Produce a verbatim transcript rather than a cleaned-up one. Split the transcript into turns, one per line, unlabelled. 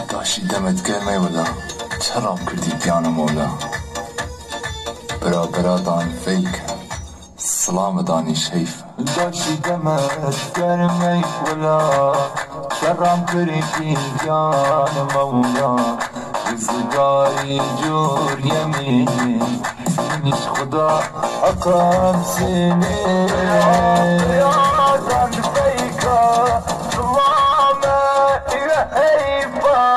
داشتی دمت گرمه ولا چرام کردی بیان مولا برا برا دان فیک سلام دانی شیف داشتی دمت گرمه ولا چرام کردی بیان مولا روزگاری جور یمینی نیش خدا حقم سینه